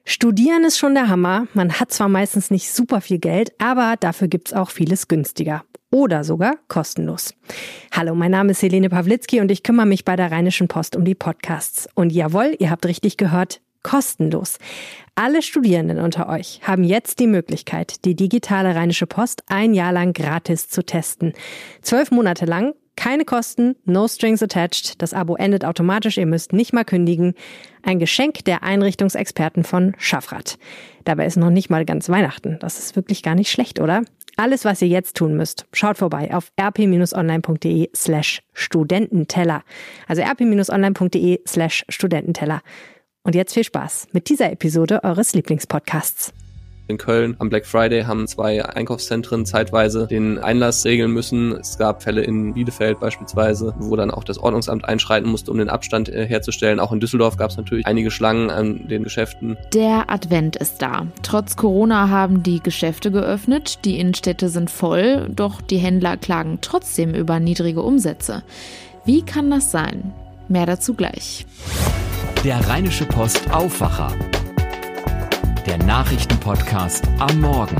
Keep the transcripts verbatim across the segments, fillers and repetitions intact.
Studieren ist schon der Hammer. Man hat zwar meistens nicht super viel Geld, aber dafür gibt's auch vieles günstiger. Oder sogar kostenlos. Hallo, mein Name ist Helene Pawlitzki und ich kümmere mich bei der Rheinischen Post um die Podcasts. Und jawohl, ihr habt richtig gehört, kostenlos. Alle Studierenden unter euch haben jetzt die Möglichkeit, die digitale Rheinische Post ein Jahr lang gratis zu testen. Zwölf Monate lang, keine Kosten, no strings attached. Das Abo endet automatisch, ihr müsst nicht mal kündigen. Ein Geschenk der Einrichtungsexperten von Schaffrath. Dabei ist noch nicht mal ganz Weihnachten. Das ist wirklich gar nicht schlecht, oder? Alles, was ihr jetzt tun müsst, schaut vorbei auf rp-online.de slash Studententeller. Also rp-online.de slash Studententeller. Und jetzt viel Spaß mit dieser Episode eures Lieblingspodcasts. In Köln am Black Friday haben zwei Einkaufszentren zeitweise den Einlass regeln müssen. Es gab Fälle in Bielefeld beispielsweise, wo dann auch das Ordnungsamt einschreiten musste, um den Abstand äh, herzustellen. Auch in Düsseldorf gab es natürlich einige Schlangen an den Geschäften. Der Advent ist da. Trotz Corona haben die Geschäfte geöffnet, die Innenstädte sind voll, doch die Händler klagen trotzdem über niedrige Umsätze. Wie kann das sein? Mehr dazu gleich. Der Rheinische Post Aufwacher. Der Nachrichtenpodcast am Morgen.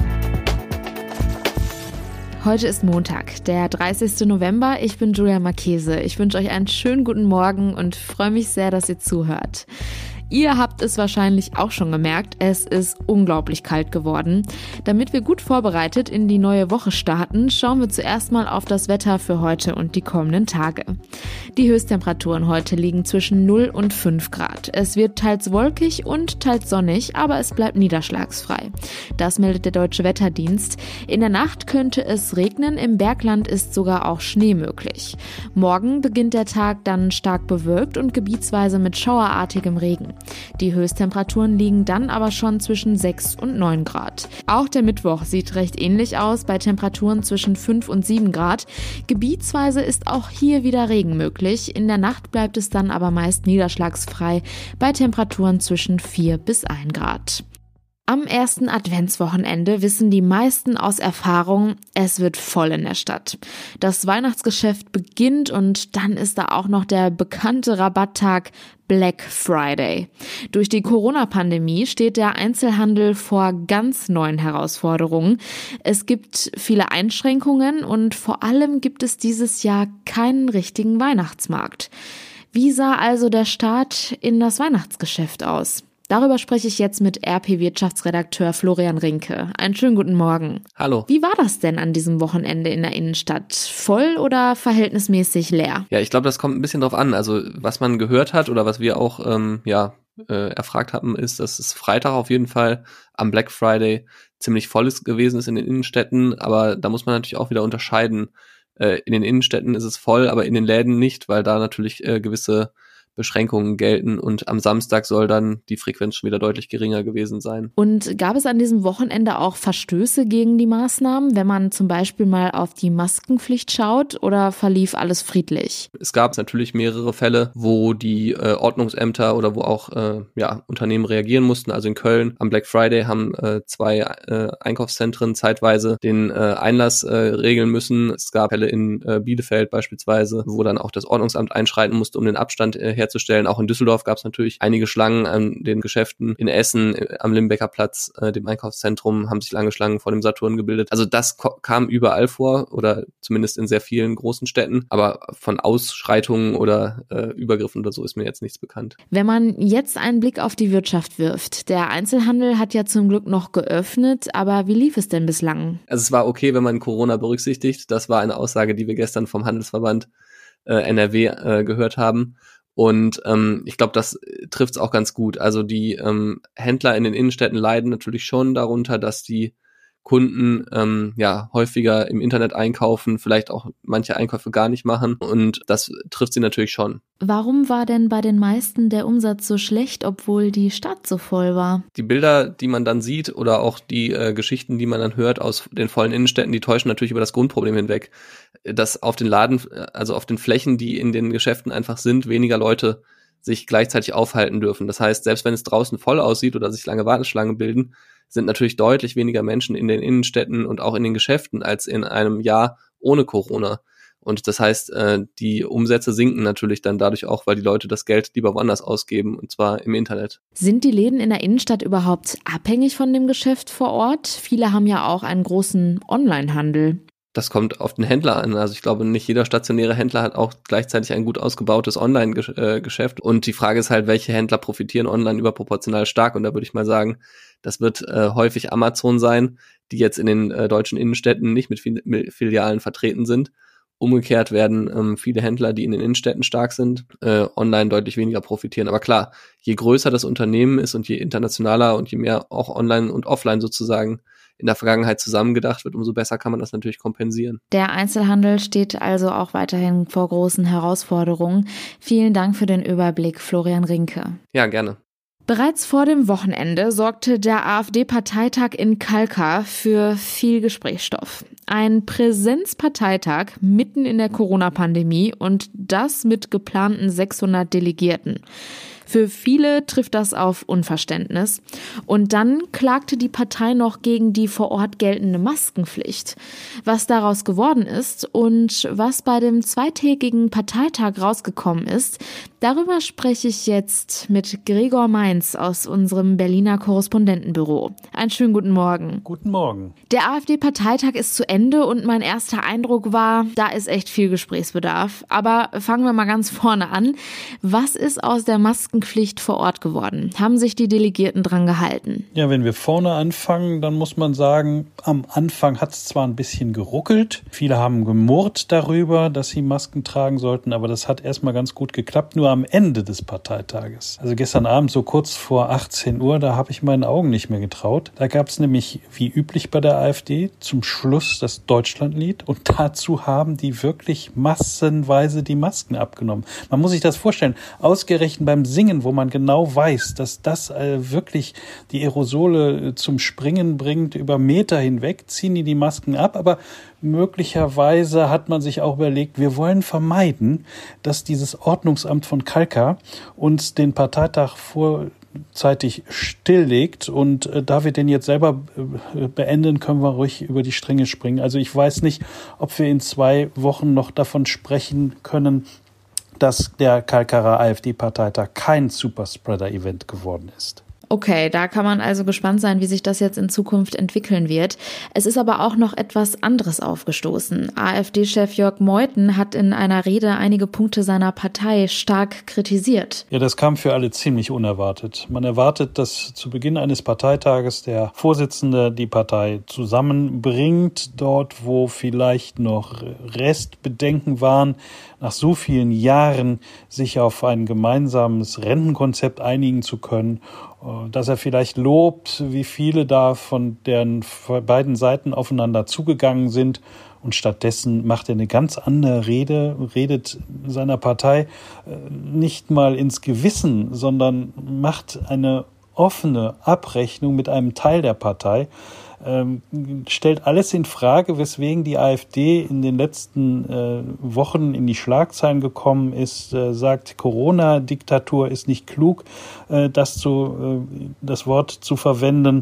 Heute ist Montag, der dreißigsten November. Ich bin Julia Marchese. Ich wünsche euch einen schönen guten Morgen und freue mich sehr, dass ihr zuhört. Ihr habt es wahrscheinlich auch schon gemerkt, es ist unglaublich kalt geworden. Damit wir gut vorbereitet in die neue Woche starten, schauen wir zuerst mal auf das Wetter für heute und die kommenden Tage. Die Höchsttemperaturen heute liegen zwischen null und fünf Grad. Es wird teils wolkig und teils sonnig, aber es bleibt niederschlagsfrei. Das meldet der Deutsche Wetterdienst. In der Nacht könnte es regnen, im Bergland ist sogar auch Schnee möglich. Morgen beginnt der Tag dann stark bewölkt und gebietsweise mit schauerartigem Regen. Die Höchsttemperaturen liegen dann aber schon zwischen sechs und neun Grad. Auch der Mittwoch sieht recht ähnlich aus, bei Temperaturen zwischen fünf und sieben Grad. Gebietsweise ist auch hier wieder Regen möglich. In der Nacht bleibt es dann aber meist niederschlagsfrei bei Temperaturen zwischen vier bis ein Grad. Am ersten Adventswochenende wissen die meisten aus Erfahrung, es wird voll in der Stadt. Das Weihnachtsgeschäft beginnt und dann ist da auch noch der bekannte Rabatttag Black Friday. Durch die Corona-Pandemie steht der Einzelhandel vor ganz neuen Herausforderungen. Es gibt viele Einschränkungen und vor allem gibt es dieses Jahr keinen richtigen Weihnachtsmarkt. Wie sah also der Start in das Weihnachtsgeschäft aus? Darüber spreche ich jetzt mit R P-Wirtschaftsredakteur Florian Rinke. Einen schönen guten Morgen. Hallo. Wie war das denn an diesem Wochenende in der Innenstadt? Voll oder verhältnismäßig leer? Ja, ich glaube, das kommt ein bisschen drauf an. Also was man gehört hat oder was wir auch ähm, ja äh, erfragt haben, ist, dass es Freitag auf jeden Fall am Black Friday ziemlich voll ist gewesen ist in den Innenstädten. Aber da muss man natürlich auch wieder unterscheiden. Äh, in den Innenstädten ist es voll, aber in den Läden nicht, weil da natürlich äh, gewisse Beschränkungen gelten und am Samstag soll dann die Frequenz schon wieder deutlich geringer gewesen sein. Und gab es an diesem Wochenende auch Verstöße gegen die Maßnahmen, wenn man zum Beispiel mal auf die Maskenpflicht schaut, oder verlief alles friedlich? Es gab natürlich mehrere Fälle, wo die äh, Ordnungsämter oder wo auch äh, ja, Unternehmen reagieren mussten. Also in Köln am Black Friday haben äh, zwei äh, Einkaufszentren zeitweise den äh, Einlass äh, regeln müssen. Es gab Fälle in äh, Bielefeld beispielsweise, wo dann auch das Ordnungsamt einschreiten musste, um den Abstand äh, herzustellen. Auch in Düsseldorf gab es natürlich einige Schlangen an den Geschäften. In Essen, am Limbecker Platz, äh, dem Einkaufszentrum, haben sich lange Schlangen vor dem Saturn gebildet. Also das ko- kam überall vor oder zumindest in sehr vielen großen Städten. Aber von Ausschreitungen oder äh, Übergriffen oder so ist mir jetzt nichts bekannt. Wenn man jetzt einen Blick auf die Wirtschaft wirft, der Einzelhandel hat ja zum Glück noch geöffnet, aber wie lief es denn bislang? Also es war okay, wenn man Corona berücksichtigt. Das war eine Aussage, die wir gestern vom Handelsverband äh, N R W äh, gehört haben. Und ähm, ich glaube, das trifft es auch ganz gut. Also die ähm, Händler in den Innenstädten leiden natürlich schon darunter, dass die Kunden ähm, ja häufiger im Internet einkaufen, vielleicht auch manche Einkäufe gar nicht machen. Und das trifft sie natürlich schon. Warum war denn bei den meisten der Umsatz so schlecht, obwohl die Stadt so voll war? Die Bilder, die man dann sieht oder auch die äh, Geschichten, die man dann hört aus den vollen Innenstädten, die täuschen natürlich über das Grundproblem hinweg, dass auf den Laden, also auf den Flächen, die in den Geschäften einfach sind, weniger Leute sich gleichzeitig aufhalten dürfen. Das heißt, selbst wenn es draußen voll aussieht oder sich lange Warteschlangen bilden, sind natürlich deutlich weniger Menschen in den Innenstädten und auch in den Geschäften als in einem Jahr ohne Corona. Und das heißt, äh, die Umsätze sinken natürlich dann dadurch auch, weil die Leute das Geld lieber woanders ausgeben, und zwar im Internet. Sind die Läden in der Innenstadt überhaupt abhängig von dem Geschäft vor Ort? Viele haben ja auch einen großen Onlinehandel. Das kommt auf den Händler an. Also ich glaube, nicht jeder stationäre Händler hat auch gleichzeitig ein gut ausgebautes Online-Geschäft. Und die Frage ist halt, welche Händler profitieren online überproportional stark? Und da würde ich mal sagen, das wird äh, häufig Amazon sein, die jetzt in den äh, deutschen Innenstädten nicht mit Filialen vertreten sind. Umgekehrt werden ähm, viele Händler, die in den Innenstädten stark sind, äh, online deutlich weniger profitieren. Aber klar, je größer das Unternehmen ist und je internationaler und je mehr auch online und offline sozusagen in der Vergangenheit zusammengedacht wird, umso besser kann man das natürlich kompensieren. Der Einzelhandel steht also auch weiterhin vor großen Herausforderungen. Vielen Dank für den Überblick, Florian Rinke. Ja, gerne. Bereits vor dem Wochenende sorgte der AfD-Parteitag in Kalkar für viel Gesprächsstoff. Ein Präsenzparteitag mitten in der Corona-Pandemie und das mit geplanten sechshundert Delegierten. Für viele trifft das auf Unverständnis. Und dann klagte die Partei noch gegen die vor Ort geltende Maskenpflicht. Was daraus geworden ist und was bei dem zweitägigen Parteitag rausgekommen ist, darüber spreche ich jetzt mit Gregor Mainz aus unserem Berliner Korrespondentenbüro. Einen schönen guten Morgen. Guten Morgen. Der AfD-Parteitag ist zu Ende und mein erster Eindruck war, da ist echt viel Gesprächsbedarf. Aber fangen wir mal ganz vorne an. Was ist aus der Maskenpflicht Pflicht vor Ort geworden? Haben sich die Delegierten dran gehalten? Ja, wenn wir vorne anfangen, dann muss man sagen, am Anfang hat es zwar ein bisschen geruckelt. Viele haben gemurrt darüber, dass sie Masken tragen sollten, aber das hat erstmal ganz gut geklappt, nur am Ende des Parteitages. Also gestern Abend, so kurz vor achtzehn Uhr, da habe ich meinen Augen nicht mehr getraut. Da gab es nämlich, wie üblich bei der AfD, zum Schluss das Deutschlandlied und dazu haben die wirklich massenweise die Masken abgenommen. Man muss sich das vorstellen, ausgerechnet beim Singen, wo man genau weiß, dass das äh, wirklich die Aerosole zum Springen bringt, über Meter hinweg, ziehen die die Masken ab, aber möglicherweise hat man sich auch überlegt, wir wollen vermeiden, dass dieses Ordnungsamt von Kalkar uns den Parteitag vorzeitig stilllegt und äh, da wir den jetzt selber äh, beenden, können wir ruhig über die Stränge springen. Also ich weiß nicht, ob wir in zwei Wochen noch davon sprechen können, dass der Kalkarer AfD-Parteitag kein Superspreader-Event geworden ist. Okay, da kann man also gespannt sein, wie sich das jetzt in Zukunft entwickeln wird. Es ist aber auch noch etwas anderes aufgestoßen. AfD-Chef Jörg Meuthen hat in einer Rede einige Punkte seiner Partei stark kritisiert. Ja, das kam für alle ziemlich unerwartet. Man erwartet, dass zu Beginn eines Parteitages der Vorsitzende die Partei zusammenbringt, dort wo vielleicht noch Restbedenken waren, nach so vielen Jahren sich auf ein gemeinsames Rentenkonzept einigen zu können, dass er vielleicht lobt, wie viele da von den beiden Seiten aufeinander zugegangen sind. Und stattdessen macht er eine ganz andere Rede, redet seiner Partei nicht mal ins Gewissen, sondern macht eine offene Abrechnung mit einem Teil der Partei, ähm, stellt alles in Frage, weswegen die AfD in den letzten äh, Wochen in die Schlagzeilen gekommen ist, äh, sagt, Corona-Diktatur ist nicht klug, äh, das, zu, äh, das Wort zu verwenden.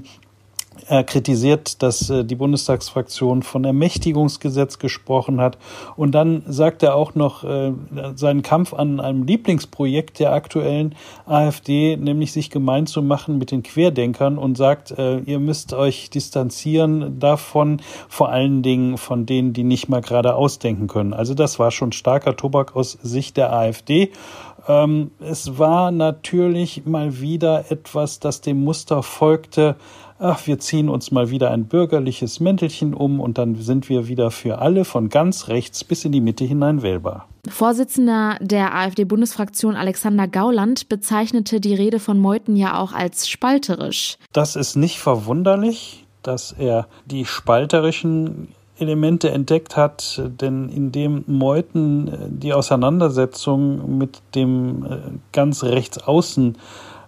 Er kritisiert, dass äh, die Bundestagsfraktion von Ermächtigungsgesetz gesprochen hat. Und dann sagt er auch noch äh, seinen Kampf an einem Lieblingsprojekt der aktuellen AfD, nämlich sich gemein zu machen mit den Querdenkern und sagt, äh, ihr müsst euch distanzieren davon, vor allen Dingen von denen, die nicht mal gerade ausdenken können. Also das war schon starker Tobak aus Sicht der AfD. Ähm, es war natürlich mal wieder etwas, das dem Muster folgte, ach, wir ziehen uns mal wieder ein bürgerliches Mäntelchen um und dann sind wir wieder für alle von ganz rechts bis in die Mitte hinein wählbar. Vorsitzender der AfD-Bundesfraktion Alexander Gauland bezeichnete die Rede von Meuthen ja auch als spalterisch. Das ist nicht verwunderlich, dass er die spalterischen Elemente entdeckt hat, denn indem Meuthen die Auseinandersetzung mit dem ganz rechts außen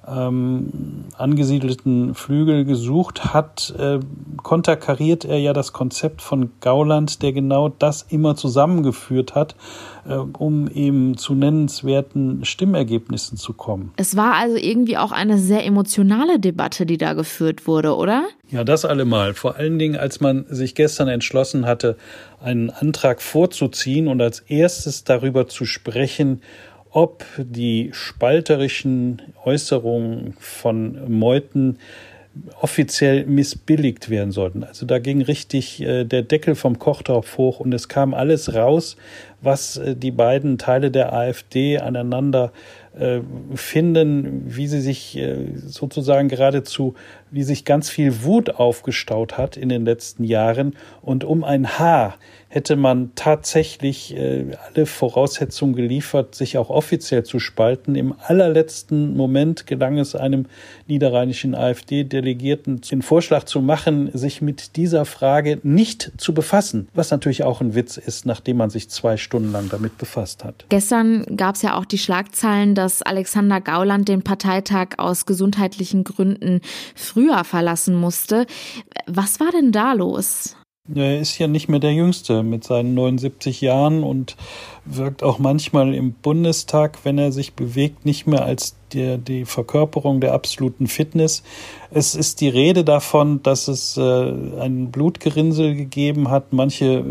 ähm, angesiedelten Flügel gesucht hat, äh, konterkariert er ja das Konzept von Gauland, der genau das immer zusammengeführt hat, äh, um eben zu nennenswerten Stimmergebnissen zu kommen. Es war also irgendwie auch eine sehr emotionale Debatte, die da geführt wurde, oder? Ja, das allemal. Vor allen Dingen, als man sich gestern entschlossen hatte, einen Antrag vorzuziehen und als erstes darüber zu sprechen, ob die spalterischen Äußerungen von Meuthen offiziell missbilligt werden sollten. Also da ging richtig äh, der Deckel vom Kochtopf hoch und es kam alles raus, was äh, die beiden Teile der AfD aneinander äh, finden, wie sie sich äh, sozusagen geradezu, wie sich ganz viel Wut aufgestaut hat in den letzten Jahren und um ein Haar hätte man tatsächlich äh, alle Voraussetzungen geliefert, sich auch offiziell zu spalten. Im allerletzten Moment gelang es einem niederrheinischen AfD-Delegierten, den Vorschlag zu machen, sich mit dieser Frage nicht zu befassen, was natürlich auch ein Witz ist, nachdem man sich zwei Stunden lang damit befasst hat. Gestern gab es ja auch die Schlagzeilen, dass Alexander Gauland den Parteitag aus gesundheitlichen Gründen früher verlassen musste. Was war denn da los? Er ist ja nicht mehr der Jüngste mit seinen neunundsiebzig Jahren und wirkt auch manchmal im Bundestag, wenn er sich bewegt, nicht mehr als die, die Verkörperung der absoluten Fitness. Es ist die Rede davon, dass es äh, ein Blutgerinnsel gegeben hat. Manche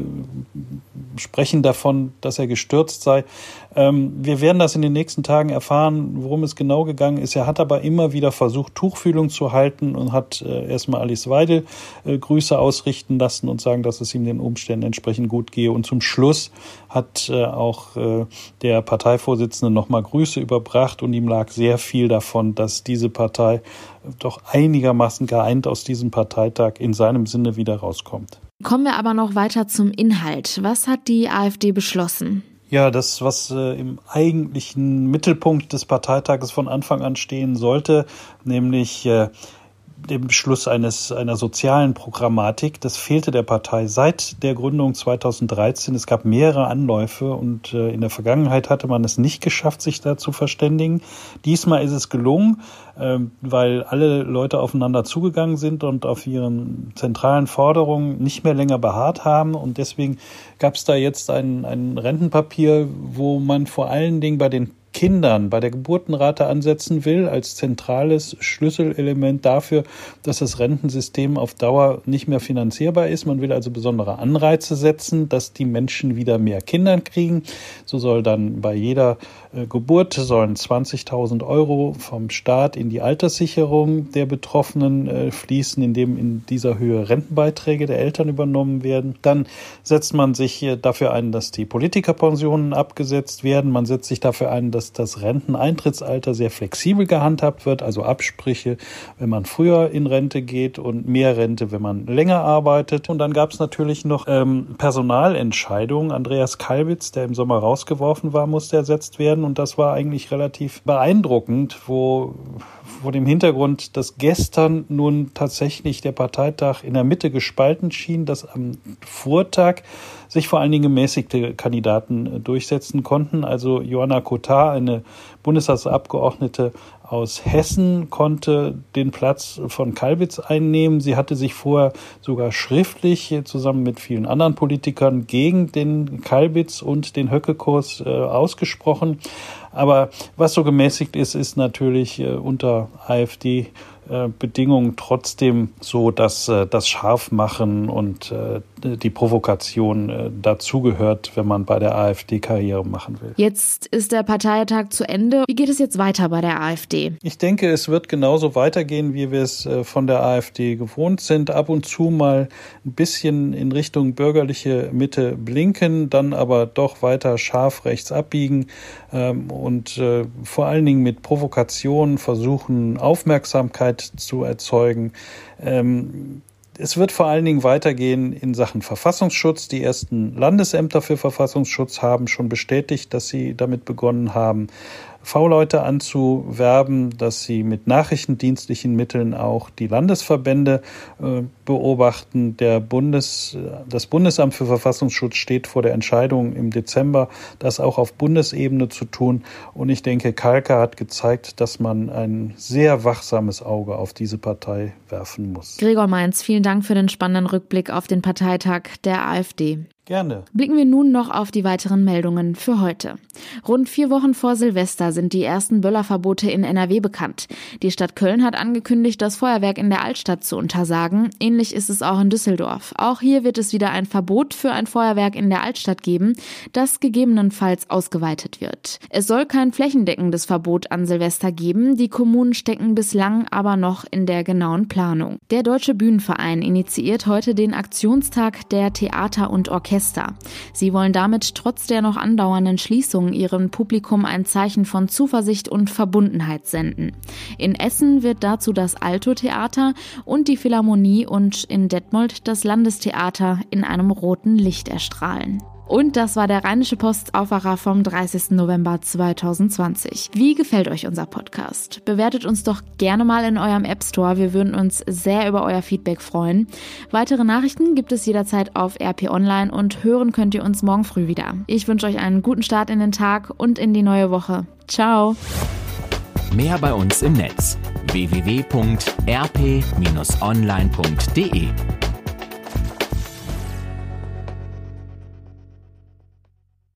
sprechen davon, dass er gestürzt sei. Ähm, wir werden das in den nächsten Tagen erfahren, worum es genau gegangen ist. Er hat aber immer wieder versucht, Tuchfühlung zu halten und hat äh, erstmal Alice Weidel äh, Grüße ausrichten lassen und sagen, dass es ihm den Umständen entsprechend gut gehe. Und zum Schluss hat äh, auch äh, der Parteivorsitzende nochmal Grüße überbracht und ihm lag sehr viel davon, dass diese Partei doch einigermaßen geeint aus diesem Parteitag in seinem Sinne wieder rauskommt. Kommen wir aber noch weiter zum Inhalt. Was hat die AfD beschlossen? Ja, das, was äh, im eigentlichen Mittelpunkt des Parteitages von Anfang an stehen sollte, nämlich äh, dem Beschluss eines einer sozialen Programmatik. Das fehlte der Partei seit der Gründung zweitausenddreizehn. Es gab mehrere Anläufe und äh, in der Vergangenheit hatte man es nicht geschafft, sich da zu verständigen. Diesmal ist es gelungen, äh, weil alle Leute aufeinander zugegangen sind und auf ihren zentralen Forderungen nicht mehr länger beharrt haben. Und deswegen gab es da jetzt ein, ein Rentenpapier, wo man vor allen Dingen bei den Kindern bei der Geburtenrate ansetzen will, als zentrales Schlüsselelement dafür, dass das Rentensystem auf Dauer nicht mehr finanzierbar ist. Man will also besondere Anreize setzen, dass die Menschen wieder mehr Kinder kriegen. So soll dann bei jeder äh, Geburt sollen zwanzigtausend Euro vom Staat in die Alterssicherung der Betroffenen äh, fließen, indem in dieser Höhe Rentenbeiträge der Eltern übernommen werden. Dann setzt man sich äh, dafür ein, dass die Politikerpensionen abgesetzt werden. Man setzt sich dafür ein, dass das Renteneintrittsalter sehr flexibel gehandhabt wird, also Absprüche, wenn man früher in Rente geht und mehr Rente, wenn man länger arbeitet. Und dann gab es natürlich noch ähm, Personalentscheidungen. Andreas Kalbitz, der im Sommer rausgeworfen war, musste ersetzt werden und das war eigentlich relativ beeindruckend, wo vor dem Hintergrund, dass gestern nun tatsächlich der Parteitag in der Mitte gespalten schien, dass am Vortag sich vor allen Dingen gemäßigte Kandidaten durchsetzen konnten. Also Johanna Kotar, eine Bundestagsabgeordnete aus Hessen, konnte den Platz von Kalbitz einnehmen. Sie hatte sich vorher sogar schriftlich zusammen mit vielen anderen Politikern gegen den Kalbitz und den Höcke-Kurs äh, ausgesprochen. Aber was so gemäßigt ist, ist natürlich äh, unter AfD Bedingungen trotzdem so, dass äh, das Scharfmachen und äh, die Provokation äh, dazugehört, wenn man bei der AfD Karriere machen will. Jetzt ist der Parteitag zu Ende. Wie geht es jetzt weiter bei der AfD? Ich denke, es wird genauso weitergehen, wie wir es äh, von der AfD gewohnt sind. Ab und zu mal ein bisschen in Richtung bürgerliche Mitte blinken, dann aber doch weiter scharf rechts abbiegen ähm, und äh, vor allen Dingen mit Provokation versuchen, Aufmerksamkeit zu erzeugen. Ähm, es wird vor allen Dingen weitergehen in Sachen Verfassungsschutz. Die ersten Landesämter für Verfassungsschutz haben schon bestätigt, dass sie damit begonnen haben. V-Leute anzuwerben, dass sie mit nachrichtendienstlichen Mitteln auch die Landesverbände äh, beobachten. Der Bundes, das Bundesamt für Verfassungsschutz steht vor der Entscheidung im Dezember, das auch auf Bundesebene zu tun. Und ich denke, Kalka hat gezeigt, dass man ein sehr wachsames Auge auf diese Partei werfen muss. Gregor Mainz, vielen Dank für den spannenden Rückblick auf den Parteitag der AfD. Gerne. Blicken wir nun noch auf die weiteren Meldungen für heute. Rund vier Wochen vor Silvester sind die ersten Böllerverbote in N R W bekannt. Die Stadt Köln hat angekündigt, das Feuerwerk in der Altstadt zu untersagen. Ähnlich ist es auch in Düsseldorf. Auch hier wird es wieder ein Verbot für ein Feuerwerk in der Altstadt geben, das gegebenenfalls ausgeweitet wird. Es soll kein flächendeckendes Verbot an Silvester geben. Die Kommunen stecken bislang aber noch in der genauen Planung. Der Deutsche Bühnenverein initiiert heute den Aktionstag der Theater und Orchester. Sie wollen damit trotz der noch andauernden Schließung ihrem Publikum ein Zeichen von Zuversicht und Verbundenheit senden. In Essen wird dazu das Alto-Theater und die Philharmonie und in Detmold das Landestheater in einem roten Licht erstrahlen. Und das war der Rheinische Post Aufwacher vom dreißigsten November zweitausendzwanzig. Wie gefällt euch unser Podcast? Bewertet uns doch gerne mal in eurem App Store. Wir würden uns sehr über euer Feedback freuen. Weitere Nachrichten gibt es jederzeit auf R P Online und hören könnt ihr uns morgen früh wieder. Ich wünsche euch einen guten Start in den Tag und in die neue Woche. Ciao! Mehr bei uns im Netz w w w punkt r p dash online punkt d e